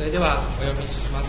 それではお読みします。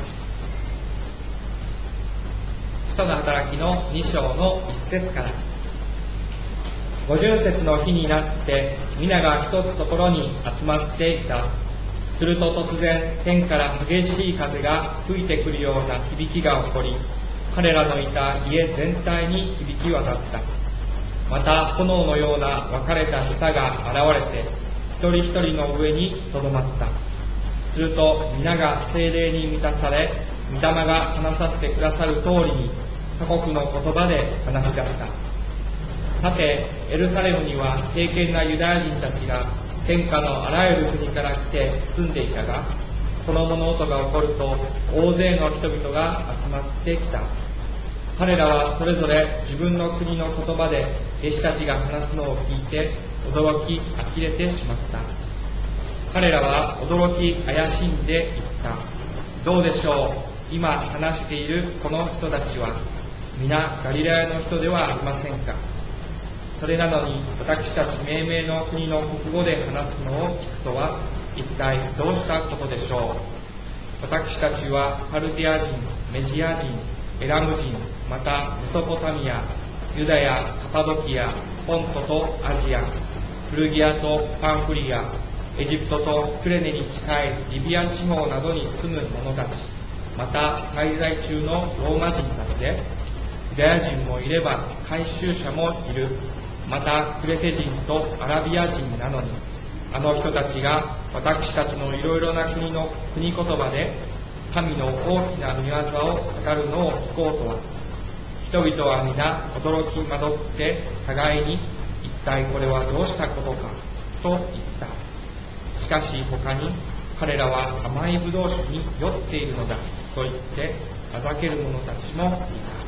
使徒の働きの2章の1節から。五旬節の日になって皆が一つところに集まっていた。すると突然天から激しい風が吹いてくるような響きが起こり、彼らのいた家全体に響き渡った。また炎のような分かれた舌が現れて一人一人の上にとどまった。すると皆が聖霊に満たされ、御霊が話させてくださる通りに他国の言葉で話し出した。さてエルサレムには敬虔なユダヤ人たちが天下のあらゆる国から来て住んでいたが、この物音が起こると大勢の人々が集まってきた。彼らはそれぞれ自分の国の言葉で弟子たちが話すのを聞いて驚き呆れてしまった。彼らは驚き怪しんでいった。どうでしょう、今話しているこの人たちは皆ガリラヤの人ではありませんか。それなのに私たち命名の国の国語で話すのを聞くとは一体どうしたことでしょう。私たちはパルティア人、メジア人、エラム人、またメソポタミア、ユダヤ、カパドキア、ポントとアジア、フルギアとパンフリア、エジプトとクレネに近いリビア地方などに住む者たち、また滞在中のローマ人たちで、ユダヤ人もいれば改宗者もいる。またクレテ人とアラビア人なのに、あの人たちが私たちのいろいろな国の国言葉で神の大きな御業を語るのを聞こうとは。人々は皆驚き惑って互いに、一体これはどうしたことかと言った。しかし他に、彼らは甘いブドウ酒に酔っているのだと言ってあざける者たちもいた。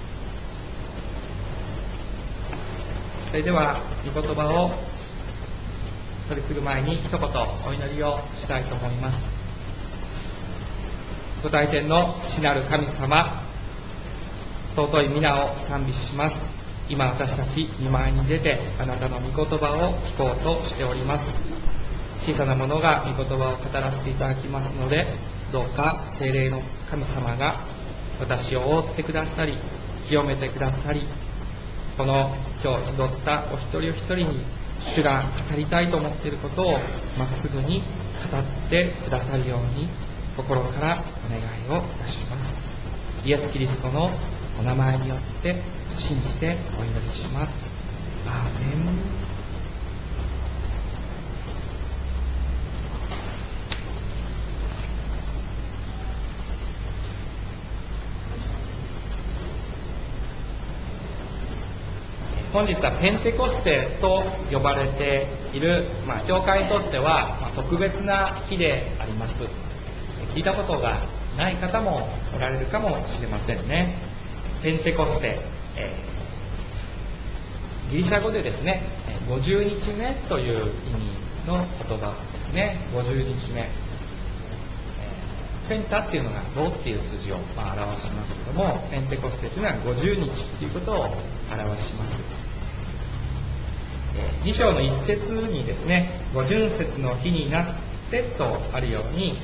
それでは御言葉を取り次ぐ前に一言お祈りをしたいと思います。ご大天の父なる神様、尊い皆を賛美します。今私たち御前に出てあなたの御言葉を聞こうとしております。小さな者が御言葉を語らせていただきますので、どうか聖霊の神様が私を覆ってくださり、清めてくださり、この今日集ったお一人お一人に主が語りたいと思っていることをまっすぐに語ってくださるように心からお願いをいたします。イエス・キリストのお名前によって信じてお祈りします。アーメン。本日はペンテコステと呼ばれている、教会にとっては特別な日であります。聞いたことがない方もおられるかもしれませんね。ペンテコステ、ギリシャ語でですね、50日目という意味の言葉ですね。50日目。ペンタっていうのが5っていう数字を表しますけども、ペンテコステというのは50日ということを表します。2章の一節にですね、五旬節の日になってとあるように、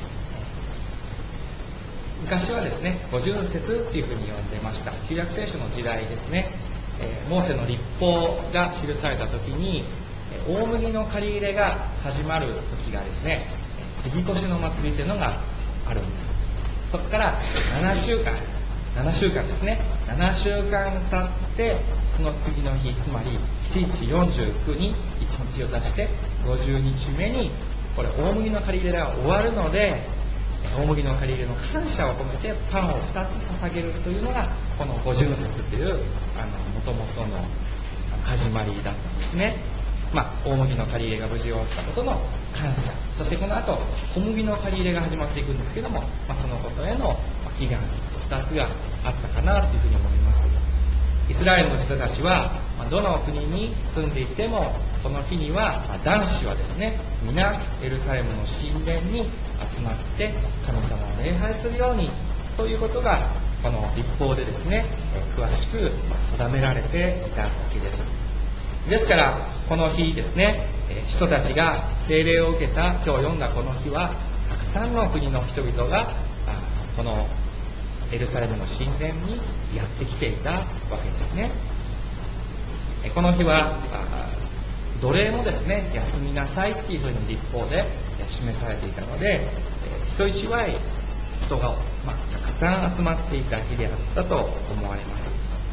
昔はですね、五旬節っていうふうに呼んでました。旧約聖書の時代ですね、モーセの律法が記された時に、大麦の刈り入れが始まる時がですね、杉越の祭りというのがあるんです。そこから7週間ですね、7週間経ってその次の日、つまり7日49に1日を出して50日目にこれ大麦の刈り入れが終わるので、大麦の刈り入れの感謝を込めてパンを2つ捧げるというのがこの五旬節という元々の始まりだったんですね。大麦の刈り入れが無事終わったことの感謝、そしてこの後小麦の刈り入れが始まっていくんですけども、そのことへの祈願2つがあったかなというふうに思います。イスラエルの人たちはどの国に住んでいても、この日には男子はですね、皆エルサレムの神殿に集まって神様を礼拝するようにということがこの律法でですね、詳しく定められていたわけです。ですからこの日ですね、人たちが聖霊を受けた今日読んだこの日はたくさんの国の人々がこのエルサレムの神殿にやってきていたわけですね。この日は奴隷もですね、休みなさいっていうふうに律法で示されていたので、人一倍人がたくさん集まっていた日であったと思われます。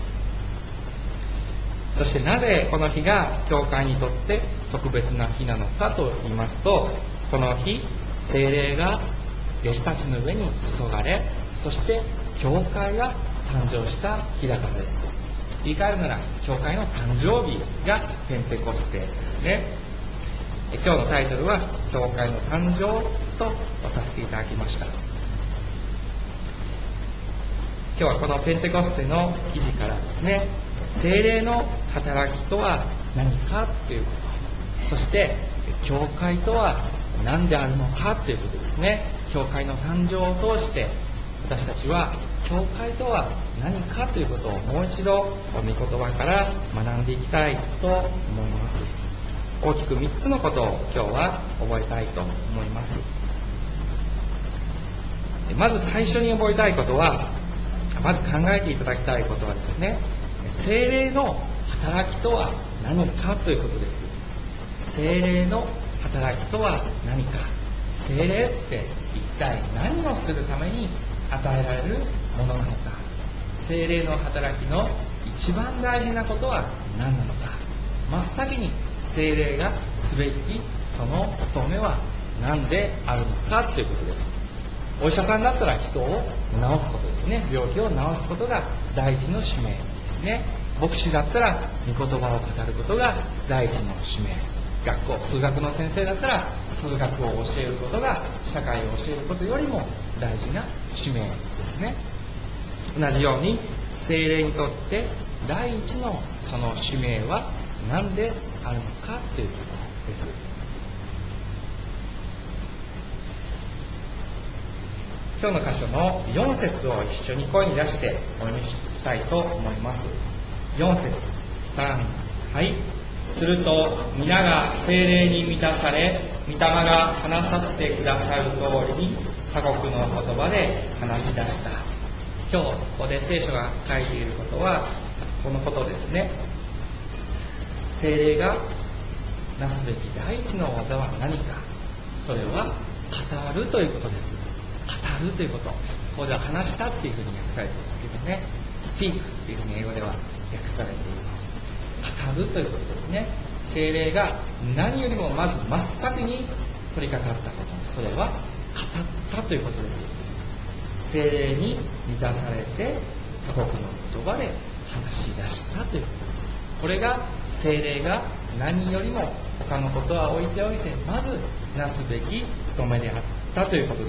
そしてなぜこの日が教会にとって特別な日なのかと言いますと、この日聖霊が弟子たちの上に注がれ、そして教会が誕生した日だからです。言い換えるなら教会の誕生日がペンテコステですね。今日のタイトルは教会の誕生とさせていただきました。今日はこのペンテコステの記事からですね、聖霊の働きとは何かということ、そして教会とは何であるのかということですね。教会の誕生を通して私たちは教会とは何かということをもう一度御言葉から学んでいきたいと思います。大きく3つのことを今日は覚えたいと思います。まず最初に覚えたいことは、まず考えていただきたいことはですね、聖霊の働きとは何かということです。聖霊の働きとは何か。聖霊って一体何をするために与えられるものなのか。聖霊の働きの一番大事なことは何なのか。真っ先に聖霊がすべきその務めは何であるのかということです。お医者さんだったら人を治すことですね。病気を治すことが第一の使命ですね。牧師だったら御言葉を語ることが第一の使命。数学の先生だったら数学を教えることが社会を教えることよりも大事な使命ですね。同じように聖霊にとって第一のその使命は何であるのかということです。今日の箇所の4節を一緒に声に出してお読みしたいと思います。4節、3、はい。すると皆が聖霊に満たされ、御霊が話させてくださる通りに他国の言葉で話し出した。今日ここで聖書が書いていることはこのことですね。聖霊がなすべき第一の技は何か。それは語るということです。語るということ。ここでは話したっていうふうに訳されていますけどね。speak っていうふうに英語では訳されています。語るということですね。聖霊が何よりもまず真っ先に取り掛かったこと。それは語ったということです。聖霊に満たされて他国の言葉で話し出したということです。これが聖霊が何よりも他のことは置いておいてまずなすべき務めであったということです。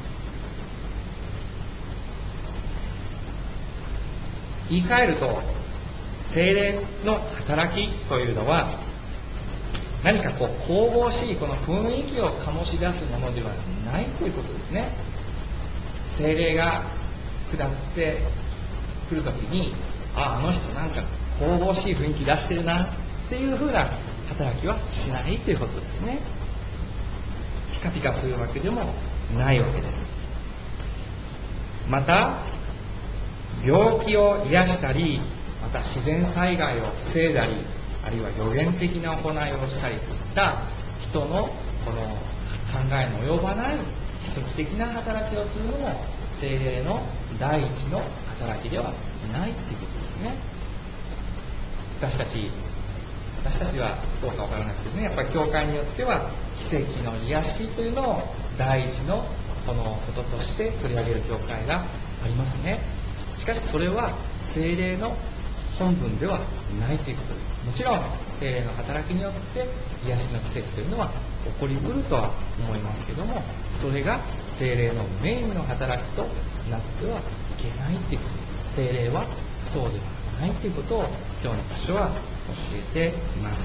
言い換えると、聖霊の働きというのは何か神々しいこの雰囲気を醸し出すものではないということですね。聖霊が下ってくるときに、あの人なんか神々しい雰囲気出してるなっていう風な働きはしないということですね。ピカピカするわけでもないわけです。また病気を癒したり、また自然災害を防いだり、あるいは予言的な行いをしたりといった人のこの考えの及ばない奇跡的な働きをするのも聖霊の第一の働きではないということですね。私たちはどうかわからないですけどね、やっぱり教会によっては奇跡の癒しというのを第一のこのこととして取り上げる教会がありますね。しかしそれは聖霊の本文ではないということです。もちろん聖霊の働きによって癒しの奇跡というのは起こりうるとは思いますけども、それが聖霊のメインの働きとなってはいけないということです。聖霊はそうではないということを今日の箇所は教えています。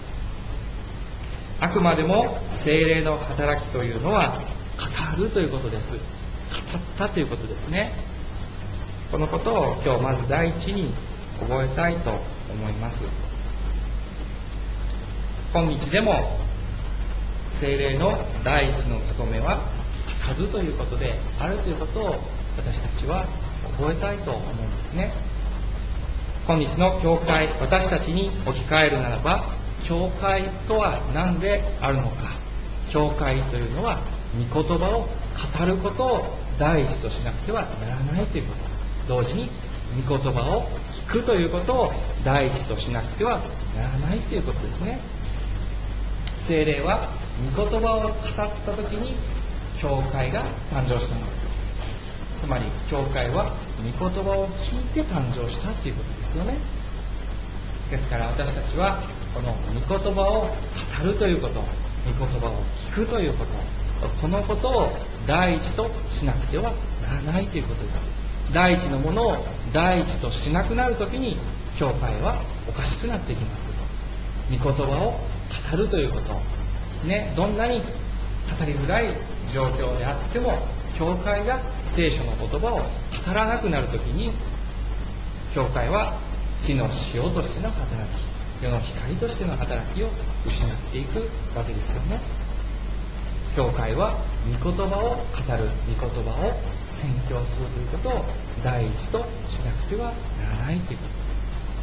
あくまでも聖霊の働きというのは語るということです。語ったということですね。このことを今日まず第一に覚えたいと思います。今日でも聖霊の第一の務めは語るということであるということを私たちは覚えたいと思うんですね。今日の教会、私たちに置き換えるならば、教会とは何であるのか。教会というのは御言葉を語ることを第一としなくてはならないということ、同時に御言葉を聞くということを第一としなくてはならないということですね。聖霊は御言葉を語った時に教会が誕生したのです。つまり教会は御言葉を聞いて誕生したということですよね。ですから私たちはこの御言葉を語るということ、御言葉を聞くということ、このことを第一としなくてはならないということです。第一のものを第一としなくなるときに教会はおかしくなっていきます。御言葉を語るということですね。どんなに語りづらい状況であっても、教会が聖書の言葉を語らなくなるときに、教会は地の塩としての働き、世の光としての働きを失っていくわけですよね。教会は御言葉を語る、御言葉を宣教するということを第一としなくてはならないということ、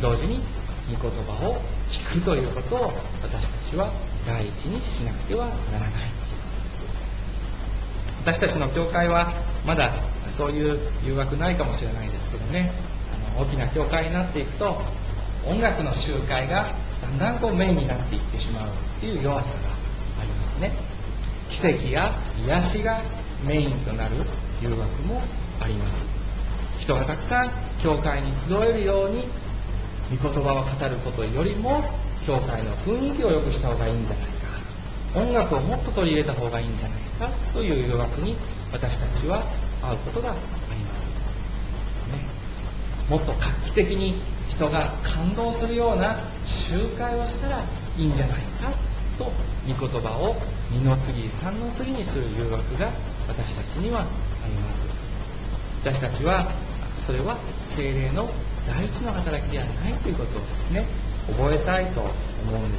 同時に御言葉を聞くということを私たちは第一にしなくてはならないということです。私たちの教会はまだそういう誘惑ないかもしれないですけどね、大きな教会になっていくと音楽の集会がだんだんメインになっていってしまうという弱さがありますね。奇跡や癒しがメインとなる誘惑もあります。人がたくさん教会に集えるように御言葉を語ることよりも教会の雰囲気を良くした方がいいんじゃないか、音楽をもっと取り入れた方がいいんじゃないかという誘惑に私たちは会うことがあります、ね、もっと画期的に人が感動するような集会をしたらいいんじゃないかと御言葉を二の次三の次にする誘惑が私たちにはあります。私たちはそれは聖霊の第一の働きではないということをですね、覚えたいと思うんです。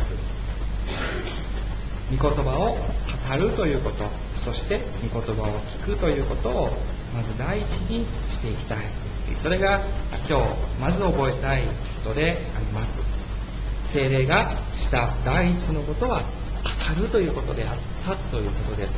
御言葉を語るということ、そして御言葉を聞くということをまず第一にしていきたい。それが今日まず覚えたいことであります。聖霊がした第一のことは語るということであったということです。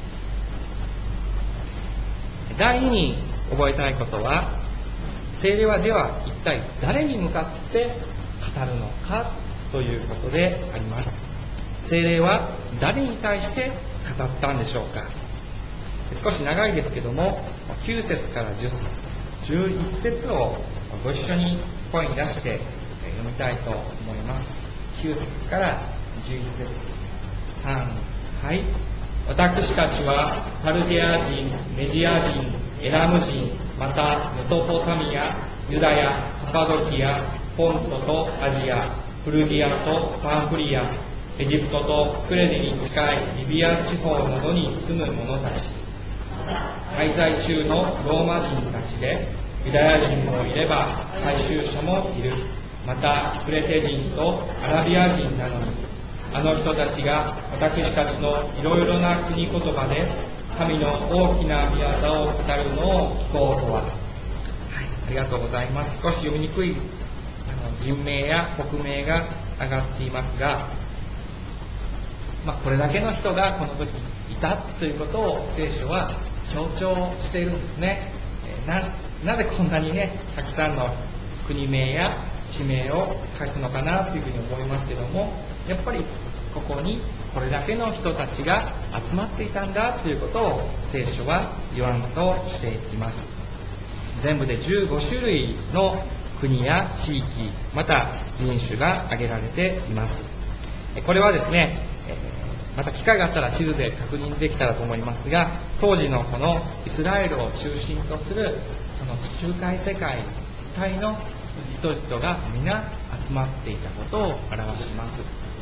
第二に覚えたいことは、聖霊はでは一体誰に向かって語るのかということであります。聖霊は誰に対して語ったんでしょうか。少し長いですけども、9節から11節をご一緒に声に出して読みたいと思います。9節から11節3、はい。私たちはカルデア人、メジア人、エラム人、またメソポタミア、ユダヤ、カパドキア、ポントとアジア、フルディアとパンフリア、エジプトとクレネに近いリビア地方などに住む者たち、滞在中のローマ人たちで、ユダヤ人もいれば大衆者もいる。またクレテ人とアラビア人なのに、あの人たちが私たちのいろいろな国言葉で神の大きな御業を語るのを聞こうとは。はい、ありがとうございます。少し読みにくい人名や国名が上がっていますが、これだけの人がこの時いたということを聖書は強調しているんですね。なぜこんなにね、たくさんの国名や地名を書くのかなというふうに思いますけども、やっぱりここにこれだけの人たちが集まっていたんだということを聖書は言わんとしています。全部で15種類の国や地域、また人種が挙げられています。これはですね、また機会があったら地図で確認できたらと思いますが、当時のこのイスラエルを中心とするその地中海世界一帯の人々が皆集まっていたことを表します。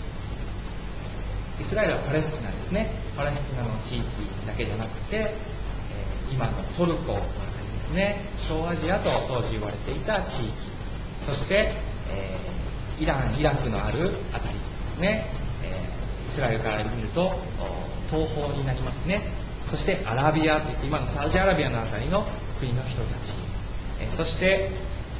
イスラエルはパレスチナですね。パレスチナの地域だけじゃなくて、今のトルコのあたりですね、小アジアと当時言われていた地域、そして、イラン、イラクのあるあたりですね、イスラエルから見ると東方になりますね。そしてアラビアといって今のサウジアラビアのあたりの国の人たち、そして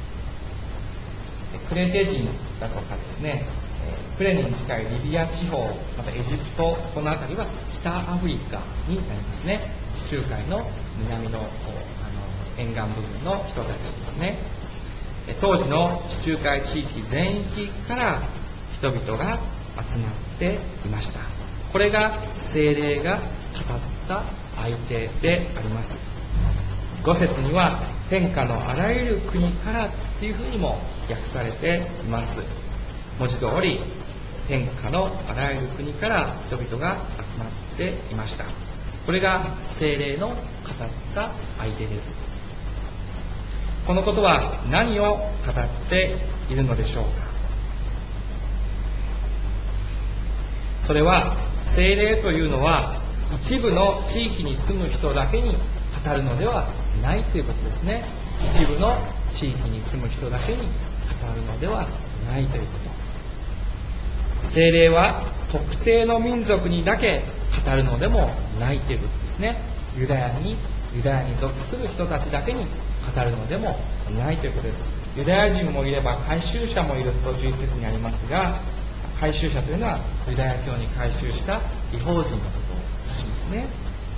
クレテ人だとかですね、クレネに近いリビア地方、またエジプト、この辺りは北アフリカになりますね。地中海の南の沿岸部分の人たちですね。当時の地中海地域全域から人々が集まっていました。これが聖霊が語った相手であります。5節には天下のあらゆる国からっていうふうにも訳されています。文字通り天下のあらゆる国から人々が集まっていました。これが聖霊の語った相手です。このことは何を語っているのでしょうか。それは聖霊というのは一部の地域に住む人だけに語るのではないということですね。一部の地域に住む人だけに語るのではないということ。聖霊は特定の民族にだけ語るのでもないということですね。ユダヤに属する人たちだけに語るのでもないということです。ユダヤ人もいれば改宗者もいると11節にありますが、改宗者というのはユダヤ教に改宗した異邦人のことを指しますね。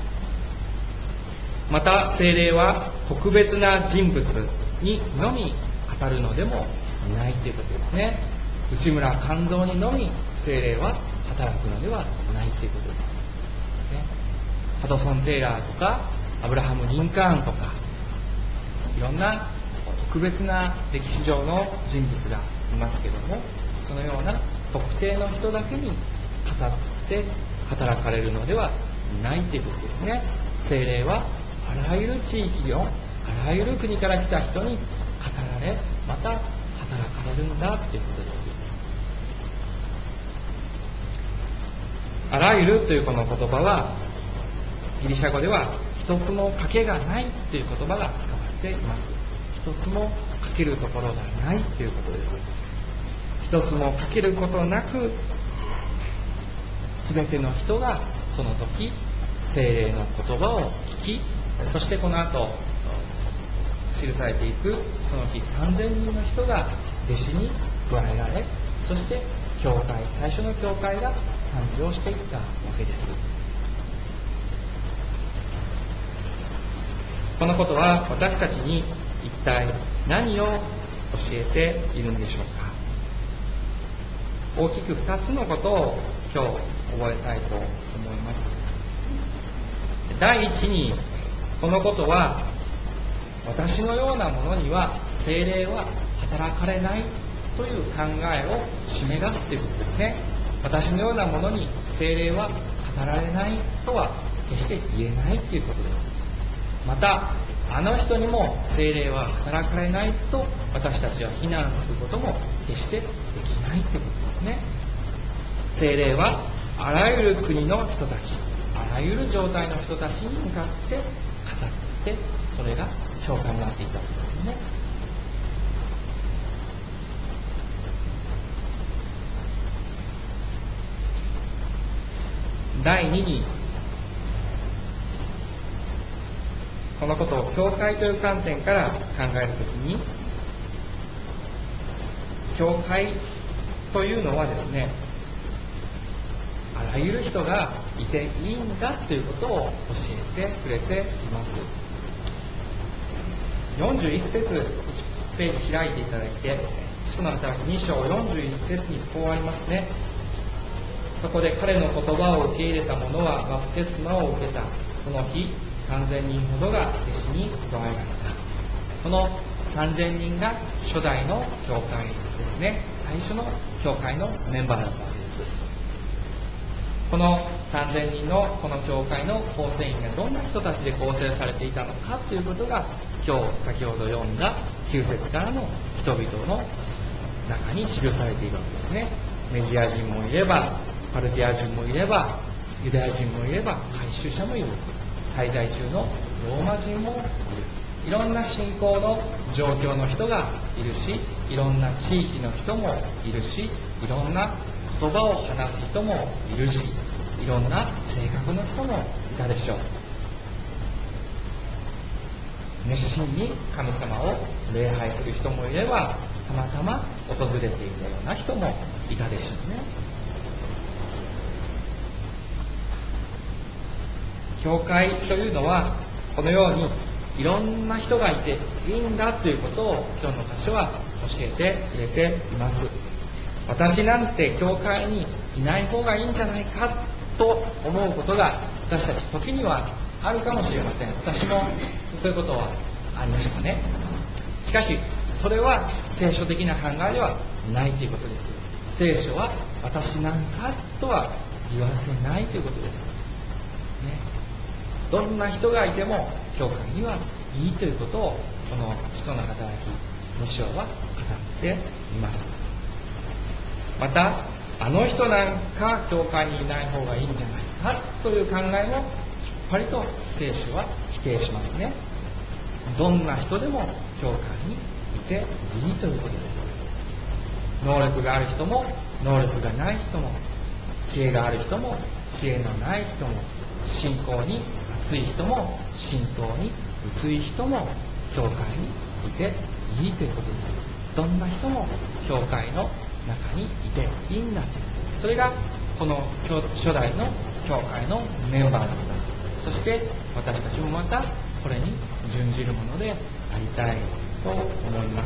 また聖霊は特別な人物にのみ語るのでもないということですね。内村勘三にのみ聖霊は働くのではないということです、ハドソン・テイラーとかアブラハム・リンカーンとかいろんな特別な歴史上の人物がいますけども、そのような特定の人だけに語って働かれるのではないということですね。聖霊はあらゆる地域のあらゆる国から来た人に語られ、また働かれるんだということです。あらゆるというこの言葉はギリシャ語では一つもかけがないという言葉が使われています。一つもかけるところがないということです。一つもかけることなく全ての人がこの時聖霊の言葉を聞き、そしてこの後記されていくその日3000人の人が弟子に加えられ、そして最初の教会が誕生していったわけです。このことは私たちに一体何を教えているんでしょうか。大きく2つのことを今日覚えたいと思います。第一に、このことは私のようなものには聖霊は働かれないという考えを締め出すということですね。私のようなものに聖霊は語られないとは決して言えないということです。またあの人にも聖霊は働かれないと私たちは非難することも決してできないということですね。聖霊はあらゆる国の人たち、あらゆる状態の人たちに向かって語って、それが教会になっていたわけですよね。第2に、このことを教会という観点から考えるときに、教会というのはですね、あらゆる人がいていいんだということを教えてくれています。41節1ページ開いていただいて、使徒の働き2章41節にこうありますね。そこで彼の言葉を受け入れた者はバプテスマを受けた。その日3000人ほどが弟子に加えられた。この3000人が初代の教会ですね。最初の教会のメンバーだったわけです。この3000人のこの教会の構成員がどんな人たちで構成されていたのかということが、今日先ほど読んだ9節からの人々の中に記されているわけですね。メジア人もいれば、パルティア人もいれば、ユダヤ人もいれば、改宗者もいる。滞在中のローマ人もいる。いろんな信仰の状況の人がいるし、いろんな地域の人もいるし、いろんな言葉を話す人もいるし、いいろんな性格の人もいたでしょう。熱心に神様を礼拝する人もいれば、たまたま訪れていたような人もいたでしょうね。教会というのはこのようにいろんな人がいていいんだということを今日の箇所は教えてくれています。私なんて教会にいない方がいいんじゃないかと思うことが私たち時にはあるかもしれません。私もそういうことはありましたね。しかしそれは聖書的な考えではないということです。聖書は私なんかとは言わせないということです、どんな人がいても教会にはいいということをこの使徒の働き2章は語っています。またあの人なんか教会にいない方がいいんじゃないかという考えもきっぱりと聖書は否定しますね。どんな人でも教会にいていいということです。能力がある人も能力がない人も、知恵がある人も知恵のない人も、信仰に熱い人も信仰に薄い人も教会にいていいということです。どんな人も教会の中にいていいんだということです。それがこの初代の教会のメンバーだった。そして私たちもまたこれに準じるものでありたいと思います。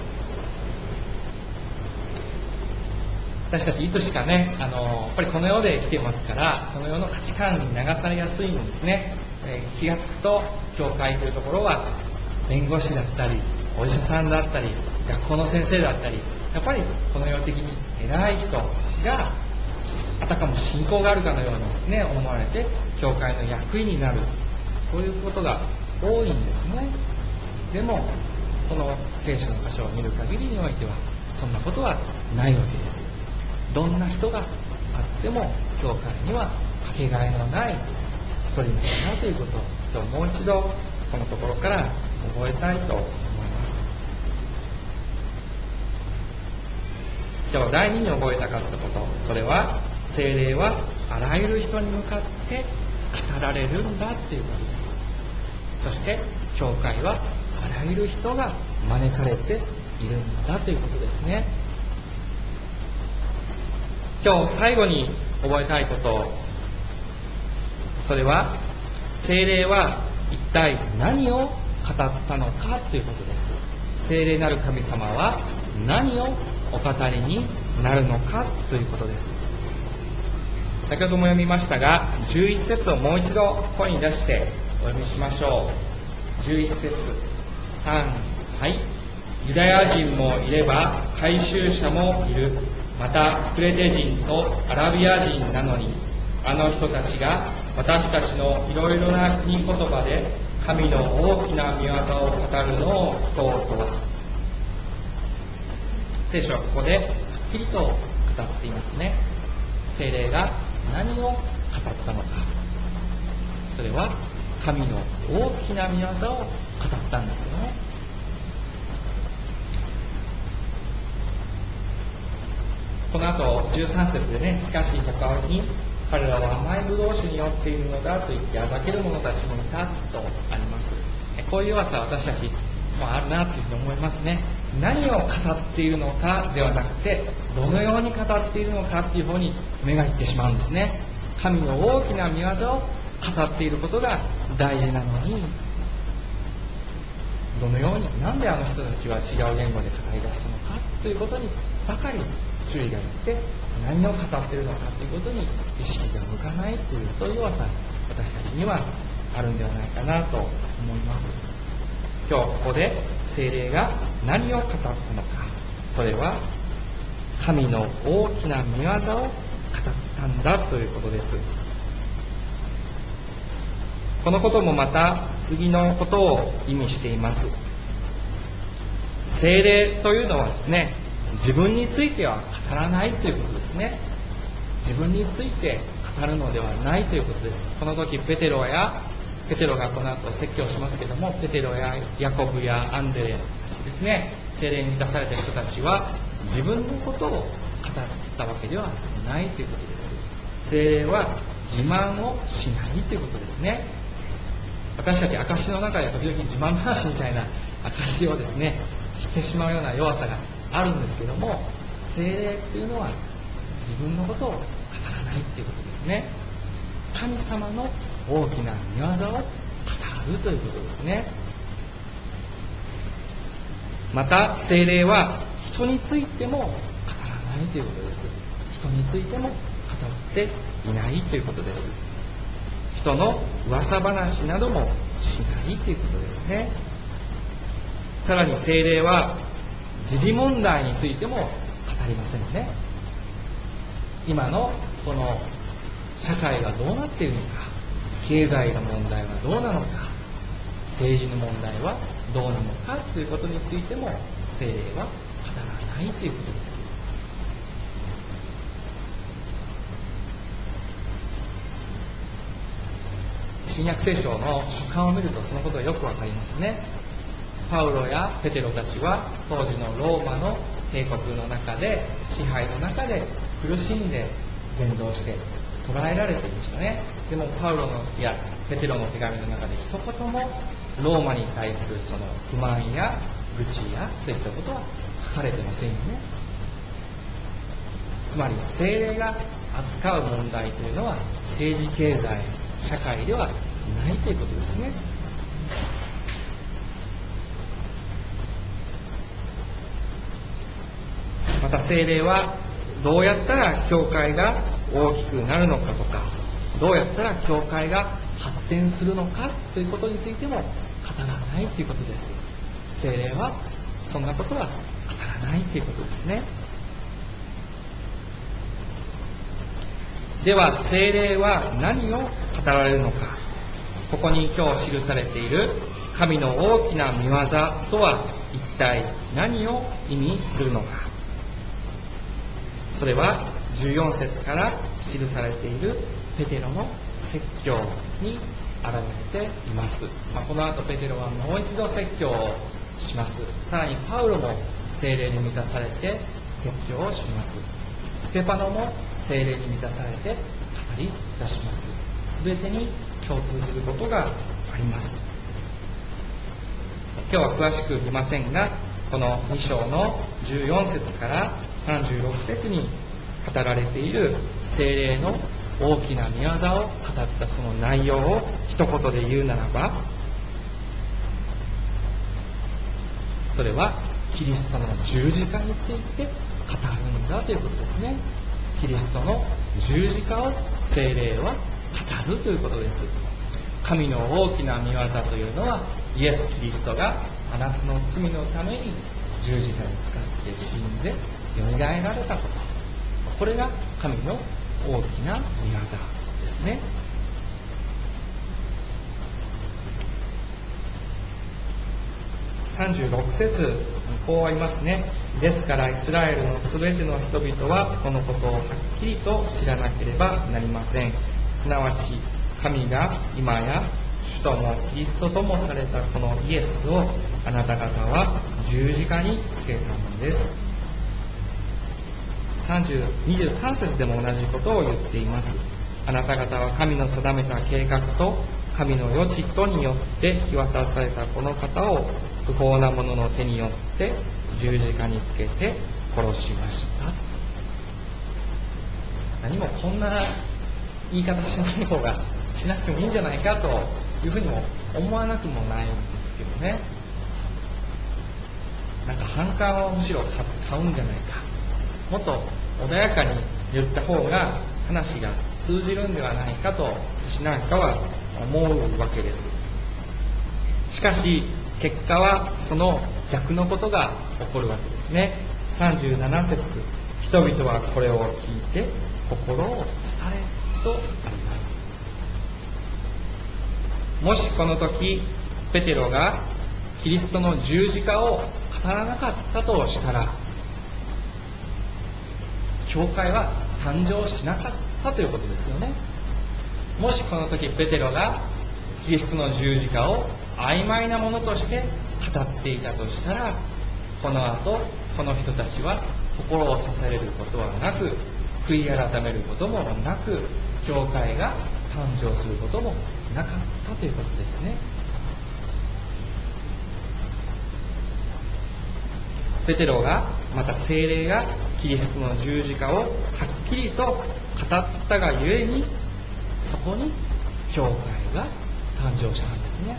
私たちいつしかね、やっぱりこの世で生きてますから、この世の価値観に流されやすいんですね。気がつくと教会というところは弁護士だったりお医者さんだったり学校の先生だったり、やっぱりこの世的に偉い人があたかも信仰があるかのようにですね思われて教会の役員になる、そういうことが多いんですね。でもこの聖書の箇所を見る限りにおいてはそんなことはないわけです。どんな人があっても教会にはかけがえのない一人なんだということを今日もう一度このところから覚えたいと思います。今日第2に覚えたかったこと、それは聖霊はあらゆる人に向かって語られるんだということです。そして教会はあらゆる人が招かれているんだということですね。今日最後に覚えたいこと、それは聖霊は一体何を語ったのかということです。聖霊なる神様は何をお語りになるのかということです。先ほども読みましたが、11節をもう一度声に出してお読みしましょう。11節3、はい。ユダヤ人もいれば改宗者もいる。またクレテ人とアラビア人なのに、あの人たちが私たちのいろいろな国言葉で神の大きな御業を語るのを聞こうとは。聖書はここではっきりと語っていますね。聖霊が何を語ったのか、それは神の大きな御業を語ったんですよね。この後13節でね、しかし他に彼らは甘いブドウ酒に酔っているのだと言ってあざける者たちもいたとあります。こういう弱さは私たちもあるなというふうに思いますね。何を語っているのかではなくて、どのように語っているのかという方に目がいってしまうんですね。神の大きな御業を語っていることが大事なのに、どのように、なんであの人たちは違う言語で語り出したのかということにばかり注意がいって、何を語っているのかということに意識が向かないという、そういう弱さ私たちにはあるんではないかなと思います。今日ここで聖霊が何を語ったのか、それは神の大きな御業を語ったんだということです。このこともまた次のことを意味しています。聖霊というのはですね、自分については語らないということですね。自分について語るのではないということです。この時ペテロがこの後説教しますけども、ペテロやヤコブやアンデレですね、聖霊に満たされた人たちは自分のことを語ったわけではないということです。聖霊は自慢をしないということですね。私たち証の中で時々自慢話みたいな証をですねしてしまうような弱さがあるんですけども、聖霊っていうのは自分のことを語らないっていうことですね。神様の大きな御業を語るということですね。また聖霊は人についても語らないということです。人についても語っていないということです。人の噂話などもしないということですね。さらに聖霊は時事問題についても語りませんね。今のこの社会がどうなっているのか、経済の問題はどうなのか、政治の問題はどうなのかということについても聖霊は語らないということです。新約聖書の書簡を見るとそのことがよくわかりますね。パウロやペテロたちは当時のローマの帝国の中で、支配の中で苦しんで伝道して捕らえられていましたね。でもパウロやペテロの手紙の中で一言もローマに対するその不満や愚痴やそういったことは書かれてませんよね。つまり聖霊が扱う問題というのは政治経済社会ではないということですね。また聖霊はどうやったら教会が大きくなるのかとか、どうやったら教会が発展するのかということについても語らないということです。聖霊はそんなことは語らないということですね。では聖霊は何を語られるのか。ここに今日記されている神の大きな御業とは一体何を意味するのか。それは14節から記されているペテロの説教に現れています。この後ペテロはもう一度説教をします。さらにパウロも聖霊に満たされて説教をします。ステパノも聖霊に満たされて語り出します。すべてに共通することがあります。今日は詳しく見ませんが、この2章の14節から36節に語られている聖霊の大きな御業を語ったその内容を一言で言うならば、それはキリストの十字架について語るんだということですね。キリストの十字架を聖霊は語るということです。神の大きな御業というのは、イエス・キリストがあなたの罪のために十字架にかかって死んでよみがえられたこと、これが神の大きな御業ですね。36節にこうありますね。ですからイスラエルのすべての人々はこのことをはっきりと知らなければなりません。すなわち神が今や主ともキリストともされたこのイエスをあなた方は十字架につけたのです。23節でも同じことを言っています。あなた方は神の定めた計画と神の良しとによって引き渡されたこの方を不法な者の手によって十字架につけて殺しました。何もこんな言い方しない方がしなくてもいいんじゃないかというふうにも思わなくもないんですけどね。なんか反感をむしろ買うんじゃないか、もっと穏やかに言った方が話が通じるんではないかと私なんかは思うわけです。しかし結果はその逆のことが起こるわけですね。37節、人々はこれを聞いて心を刺されとあります。もしこの時ペテロがキリストの十字架を語らなかったとしたら、教会は誕生しなかったということですよね。もしこの時ペテロがキリストの十字架を曖昧なものとして語っていたとしたら、この後この人たちは心を刺されることはなく、悔い改めることもなく、 教会が誕生することもなかったということですね。ペテロが、また聖霊がキリストの十字架をはっきりと語ったがゆえに、そこに教会が誕生したんですね。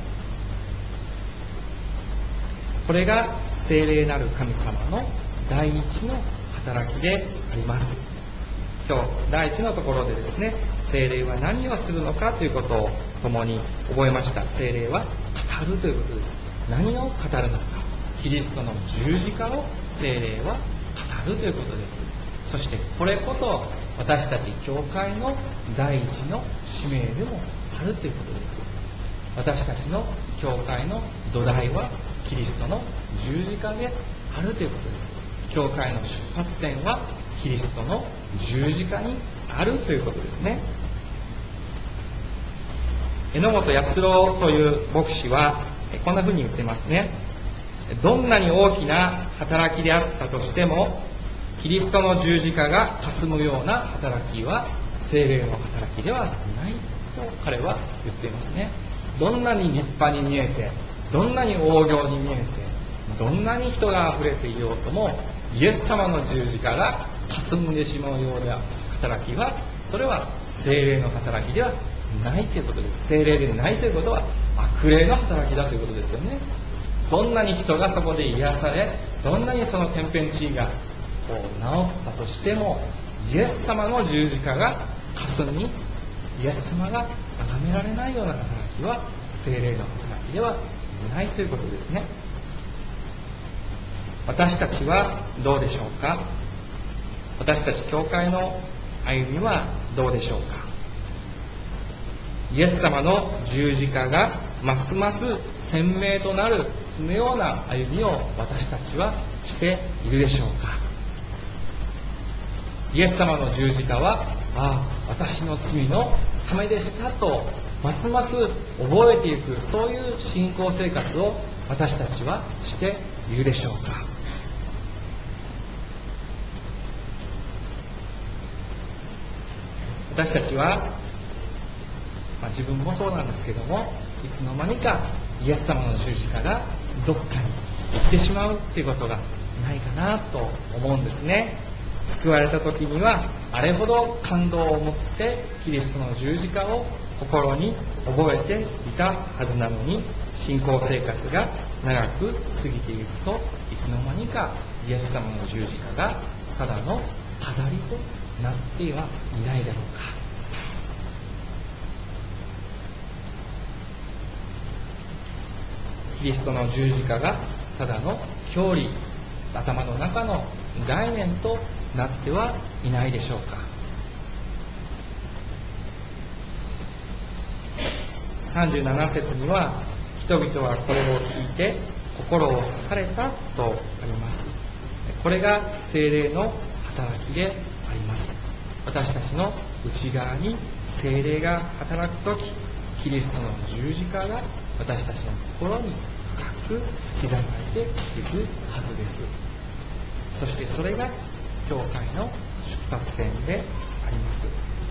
これが聖霊なる神様の第一の働きであります。今日第一のところでですね、聖霊は何をするのかということを共に覚えました。聖霊は語るということです。何を語るのか。キリストの十字架を聖霊は語るということです。そしてこれこそ私たち教会の第一の使命でもあるということです。私たちの教会の土台はキリストの十字架であるということです。教会の出発点はキリストの十字架にあるということですね。榎本康郎という牧師はこんなふうに言ってますね。どんなに大きな働きであったとしても、キリストの十字架が霞むような働きは聖霊の働きではないと彼は言っていますね。どんなに立派に見えて、どんなに大行に見えて、どんなに人が溢れていようとも、イエス様の十字架が霞んでしまうような働きは、それは聖霊の働きではないということです。聖霊でないということは悪霊の働きだということですよね。どんなに人がそこで癒され、どんなにその天変地異が治ったとしても、イエス様の十字架が霞み、イエス様が崇められないような働きは聖霊の働きではないということですね。私たちはどうでしょうか。私たち教会の歩みはどうでしょうか。イエス様の十字架がますます鮮明となるそのような歩みを私たちはしているでしょうか。イエス様の十字架は、私の罪のためでしたとますます覚えていく、そういう信仰生活を私たちはしているでしょうか。私たちは、自分もそうなんですけども、いつの間にかイエス様の十字架がどっかに行ってしまうっていうことがないかなと思うんですね。救われた時にはあれほど感動を持ってキリストの十字架を心に覚えていたはずなのに、信仰生活が長く過ぎていくと、いつの間にかイエス様の十字架がただの飾りとなってはいないだろうか。キリストの十字架がただの教理、頭の中の概念となってはいないでしょうか。37節には、人々はこれを聞いて心を刺されたとあります。これが聖霊の働きであります。私たちの内側に聖霊が働くとき、キリストの十字架が私たちの心に深く刻まれていくはずです。そしてそれが教会の出発点であります。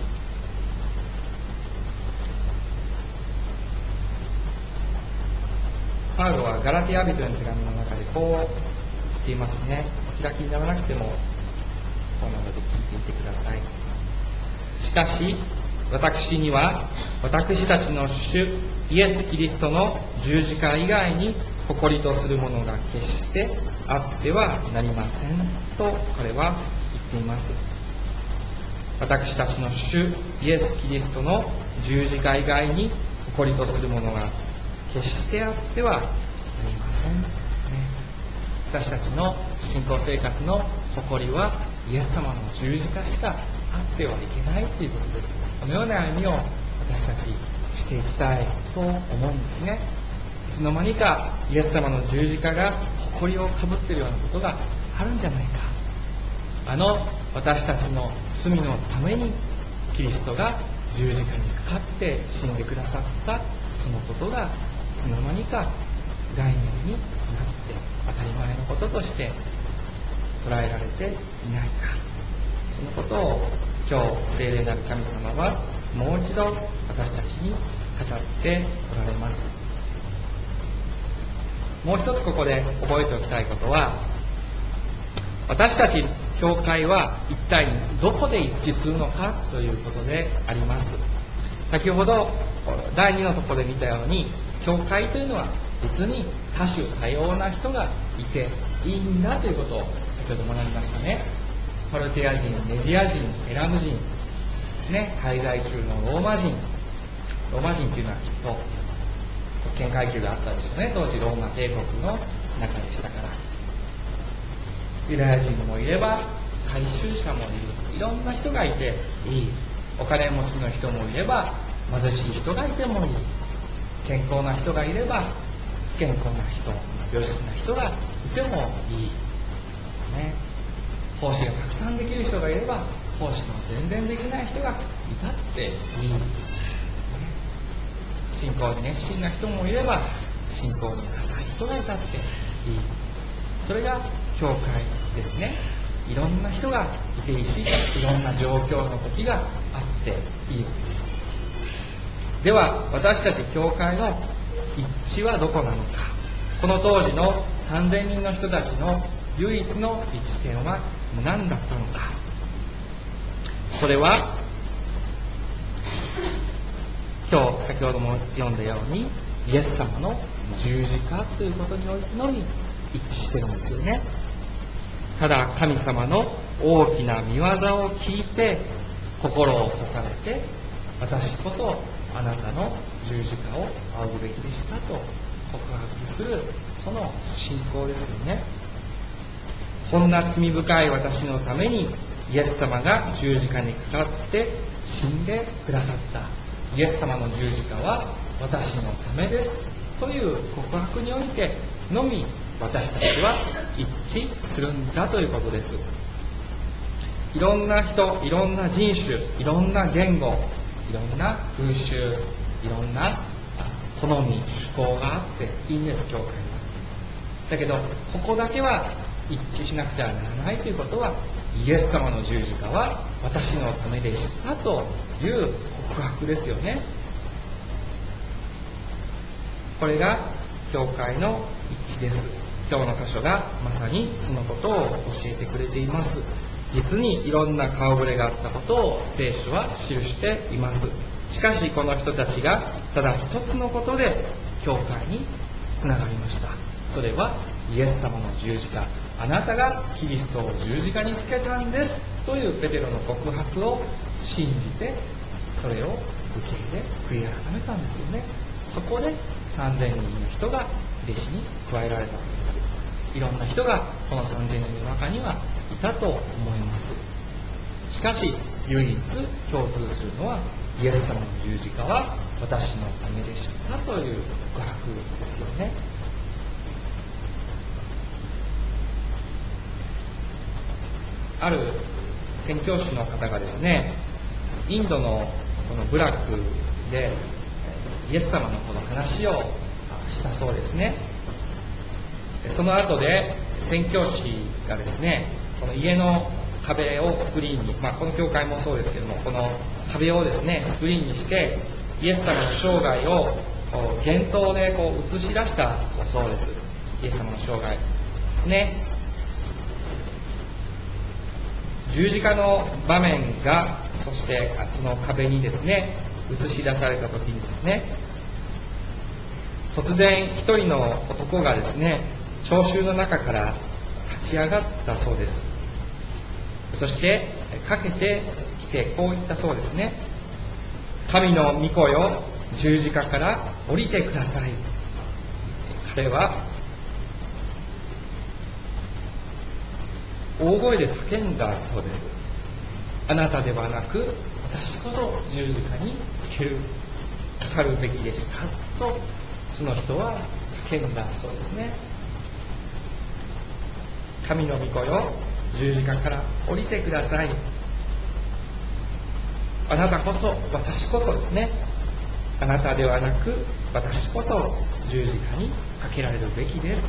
パウロはガラティア人への手紙の中でこう言っていますね。お開きにならなくてもこの場で聞いていてください。しかし私には私たちの主イエス・キリストの十字架以外に誇りとするものが決してあってはなりませんと彼は言っています。私たちの主イエス・キリストの十字架以外に誇りとするものが決してあってはなりません、私たちの信仰生活の誇りはイエス様の十字架しかあってはいけないということです。このような歩みを私たちしていきたいと思うんですね。いつの間にかイエス様の十字架が誇りをかぶっているようなことがあるんじゃないか。私たちの罪のためにキリストが十字架にかかって死んでくださったそのことがいつの間にか概念になって当たり前のこととして捉えられていないか。そのことを今日聖霊なる神様はもう一度私たちに語っておられます。もう一つここで覚えておきたいことは、私たち教会は一体どこで一致するのかということであります。先ほど第2のところで見たように、教会というのは実に多種多様な人がいていいんだということを先ほど学びましたね。パルテア人、メジア人、エラム人ですね、滞在中のローマ人というのはきっと国権階級があったでしょうね。当時ローマ帝国の中でしたから。ユダヤ人もいれば大衆者もいる、いろんな人がいていい。お金持ちの人もいれば貧しい人がいてもいい。健康な人がいれば不健康な人、病弱な人がいてもいい、ね、奉仕がたくさんできる人がいれば奉仕も全然できない人がいたっていい、信仰に熱心な人もいれば信仰に浅い人がいたっていい。それが教会ですね。いろんな人がいていいし、いろんな状況の時があっていいわけです。では私たち教会の一致はどこなのか。この当時の3000人の人たちの唯一の一致点は何だったのか。それは今日先ほども読んだように、イエス様の十字架ということにおいてのみ一致しているんですよね。ただ神様の大きな御業を聞いて心を刺されて、私こそあなたの十字架を仰ぐべきでしたと告白する、その信仰ですよね。こんな罪深い私のためにイエス様が十字架にかかって死んでくださった。イエス様の十字架は私のためですという告白においてのみ、私たちは一致するんだということです。いろんな人、いろんな人種、いろんな言語、いろんな風習、いろんな好み、趣向があっていいんです、教会は。だけどここだけは一致しなくてはならないということは、イエス様の十字架は私のためでしたという告白ですよね。これが教会の一致です。今日の箇所がまさにそのことを教えてくれています。実にいろんな顔ぶれがあったことを聖書は記しています。しかしこの人たちがただ一つのことで教会につながりました。それはイエス様の十字架、あなたがキリストを十字架につけたんですというペテロの告白を信じて、それを受け入れ悔い改めたんですよね。そこで3000人の人が弟子に加えられたわけです。いろんな人がこの3000人の中にはいたと思います。しかし唯一共通するのは、イエス様の十字架は私のためでしたという告白ですよね。ある宣教師の方がですね、インドのこの部落でイエス様のこの話をしたそうですね。その後で宣教師がですね、この家の壁をスクリーンに、この教会もそうですけども、この壁をですねスクリーンにしてイエス様の生涯を幻灯で映し出したそうです。イエス様の生涯ですね。十字架の場面が、そしてその壁にですね映し出された時にですね、突然一人の男がですね聴衆の中から立ち上がったそうです。そしてかけてきてこう言ったそうですね。神の御子よ、十字架から降りてください。彼は大声で叫んだそうです。あなたではなく私こそ十字架にかかるべきでしたと、その人は叫んだそうですね。神の御子よ、十字架から降りてください。あなたこそ、私こそですね。あなたではなく私こそ十字架にかけられるべきです。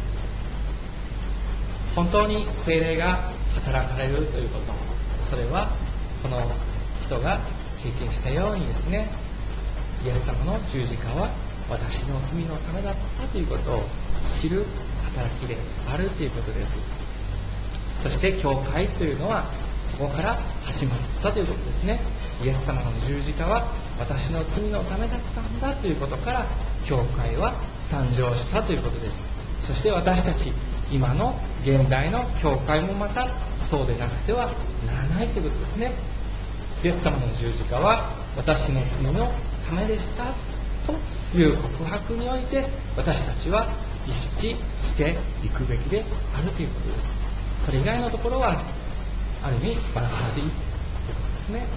本当に聖霊が働かれるということ、それはこの人が経験したようにですね、イエス様の十字架は私の罪のためだったということを知る働きであるということです。そして教会というのはそこから始まったということですね。イエス様の十字架は私の罪のためだったんだということから教会は誕生したということです。そして私たち今の現代の教会もまたそうでなくてはならないということですね。イエス様の十字架は私の罪のためでしたという告白において私たちは意識していくべきであるということです。それ以外のところはある意味バラバラでいいということですね。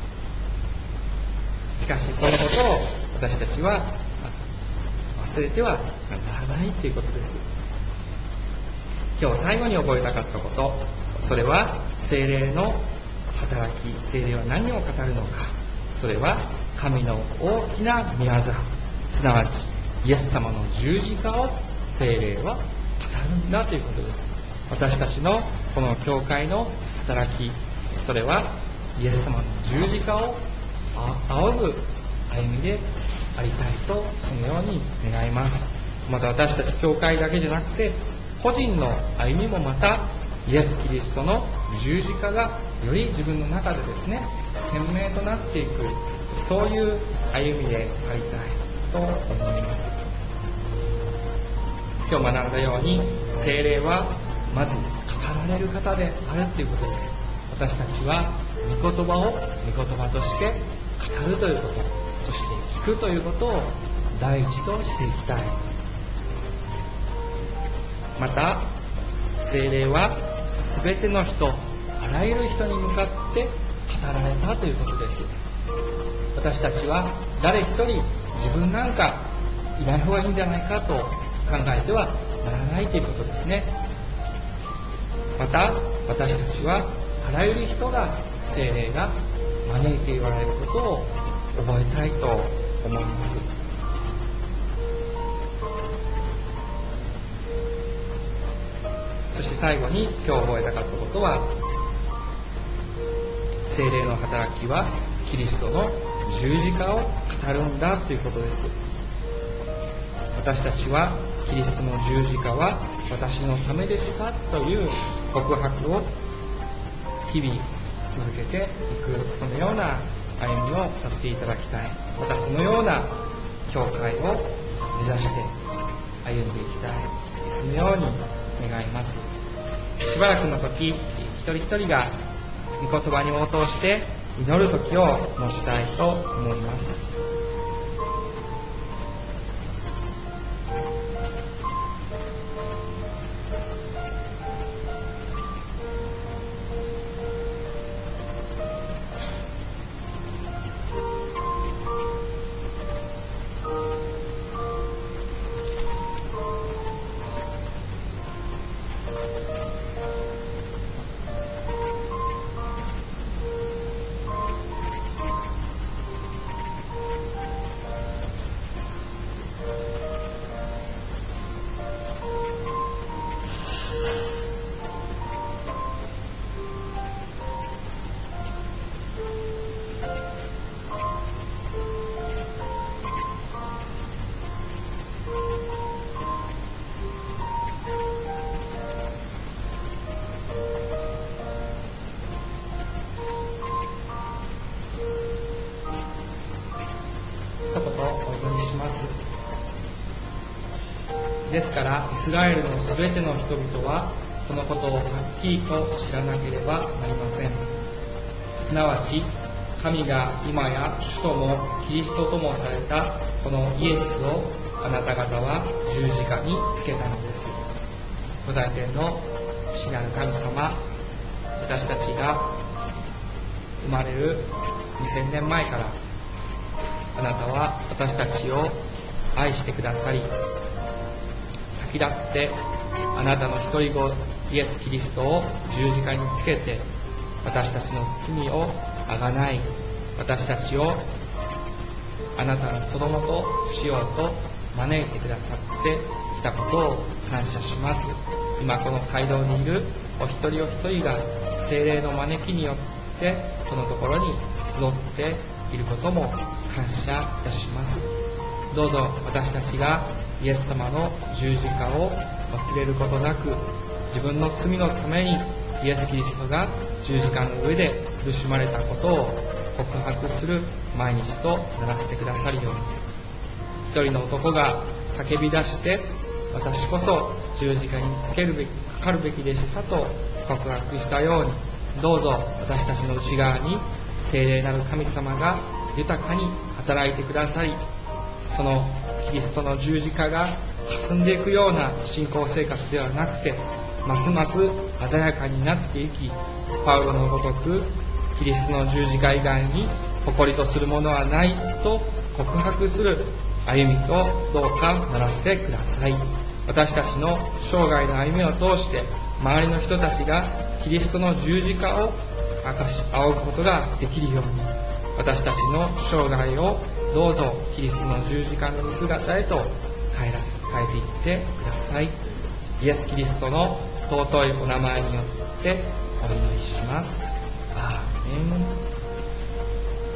しかしそのことを私たちは忘れてはならないということです。今日最後に覚えたかったこと、それは聖霊の働き、聖霊は何を語るのか、それは神の大きな御業、すなわちイエス様の十字架を聖霊は語るんだということです。私たちのこの教会の働き、それはイエス様の十字架を仰ぐ歩みでありたいとそのように願います。また私たち教会だけじゃなくて個人の歩みもまたイエス・キリストの十字架がより自分の中でですね鮮明となっていく、そういう歩みでありたいと思います。今日学んだように聖霊はまず語られる方であるということです。私たちは御言葉を御言葉として語るということ、そして聞くということを第一としていきたい。また聖霊は全ての人、あらゆる人に向かって語られたということです。私たちは誰一人自分なんかいない方がいいんじゃないかと考えてはならないということですね。また私たちはあらゆる人が聖霊が招いて言われることを覚えたいと思います。そして最後に今日覚えたかったことは、聖霊の働きはキリストの十字架を語るんだということです。私たちはキリストの十字架は私のためでしたという告白を日々続けていく、そのような歩みをさせていただきたい。またそのような教会を目指して歩んでいきたい、そのように願います。しばらくの時、一人一人が御言葉に応答して祈る時を持ちたいと思います。一言お祈りします。ですからイスラエルのすべての人々はこのことをはっきりと知らなければなりません。すなわち神が今や主ともキリストともされたこのイエスをあなた方は十字架につけたのです。古代天の父なる神様、私たちが生まれる2000年前からあなたは私たちを愛してくださり、先立ってあなたの一人子イエス・キリストを十字架につけて私たちの罪をあがない、私たちをあなたの子供としようと招いてくださってきたことを感謝します。今この街道にいるお一人お一人が聖霊の招きによってこのところに集っていることも感謝いたします。どうぞ私たちがイエス様の十字架を忘れることなく、自分の罪のためにイエス・キリストが十字架の上で苦しまれたことを告白する毎日とならせてくださるように、一人の男が叫び出して、私こそ十字架にかかるべきでしたと告白したように、どうぞ私たちの内側に聖霊なる神様が豊かに働いてくださり、そのキリストの十字架が霞んでいくような信仰生活ではなくて、ますます鮮やかになっていき、パウロのごとくキリストの十字架以外に誇りとするものはないと告白する歩みとどうかならせてください。私たちの生涯の歩みを通して周りの人たちがキリストの十字架を仰ぐことができるように、私たちの生涯をどうぞキリストの十字架の見姿へと変えていってください。イエス・キリストの尊いお名前によってお祈りします。アーメン。